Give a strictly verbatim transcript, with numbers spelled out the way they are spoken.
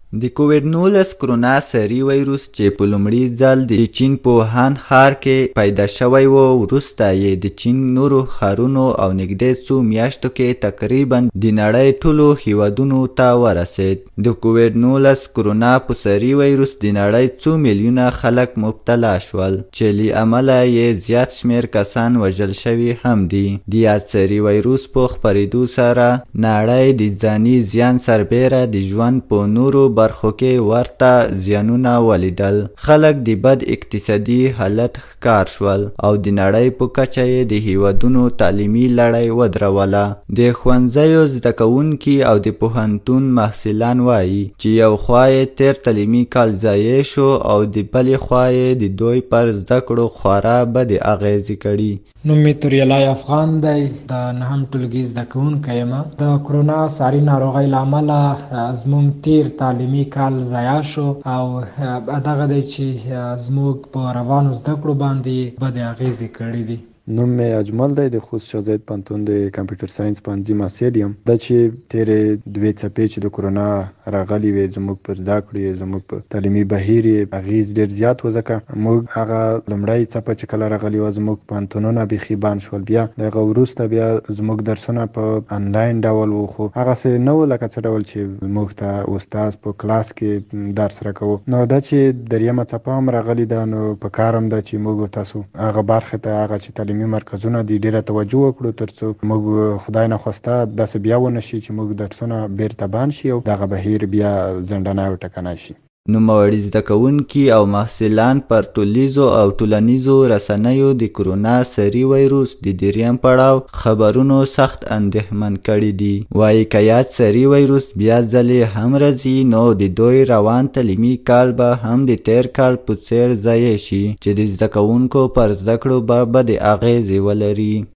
د کووډ نولس کرونا سري وایروس چې په لومړي ځل د چین په ووهان ښار کې پیدا شوی و، وروسته یې د چین نورو ښارونو او نږدې څو میاشتو کې تقریبا د نړۍ ټولو هیوادونو ته ورسید. د کووډ نولس کرونا په سري وایروس د نړۍ څو میلیونه خلک مبتلا شول، چې له امله یې زیات شمېر کسان وژل شوي هم دي. د یاد سري وایروس په خپرېدو سره نړۍ د ځاني زیان سربیره د ژوند په نورو برخو کې ورته زیانونه ولیدل. خلک د بد اقتصادي حالت ښکار شول او د نړۍ په کچه یې د هیوادونو تعلیمي لړۍ ودروله. د ښوونځیو زده کوونکي او د پوهنتون محصلان وایي چې یو خوا یې تیر تعلیمي کال ضایع شو او د بلې خوا یې د دوی پر زده کړو خورا بدې اغیزې کړي. نوم مې توریالای افغان دی، د نهم ټولګي زده کوونکی یم. د کرونا ساري ناروغۍ له امله زموږ تیر تعلیمي کال ضایع شو او دغه دی چې زموږ په روانو زده کړو باندې بدې اغیزې کړي دي. نوم مې اجمل دی، د خوست شاه زید پوهنتون د کمپیوټر ساینس پوهنځي محصل یم. دا چې تیرې دوې څپې چې د کرونا راغلي وې زموږ پر زده کړې، زموږ په تعلیمي بهیر یې اغیز ډېر زیات و، ځکه موږ هغه لومړی څپه چې کله راغلې وه زموږ پوهنتونونه بیخي بند شول. بیا د هغه وروسته بیا زموږ درسونه په انلاین ډول و، خو هغسې نه و لکه څه ډول چې موږ ته استاد په کلاس کې درس راکوو. نو دا چې دریمه څپه هم راغلې ده، نو په کار هم ده چې موږ تاسو هغه برخې ته، هغه چې تعلیمي مرکزونه دي، ډیره توجه وکړو ترڅو موږ خدای نخواسته داسې بیا ونه شي چې موږ درسونه بیرته بند شي او دغه بهیر بیا زندانه وټکنی شي. نوموړي زده کوونکي او محصلان پر ټولیزو او ټولنیزو رسنیو د کرونا سري وایروس د دریم پړاو خبرونو سخت اندېښمن کړي دي. وایي که یاد سري وایروس بیا ځلې هم راځي نو د دوی روان تعلیمي کال به هم د تیر کال په څیر ضایع شي، چې د زده کوونکو پر زده کړو به بدې اغیزې ولري.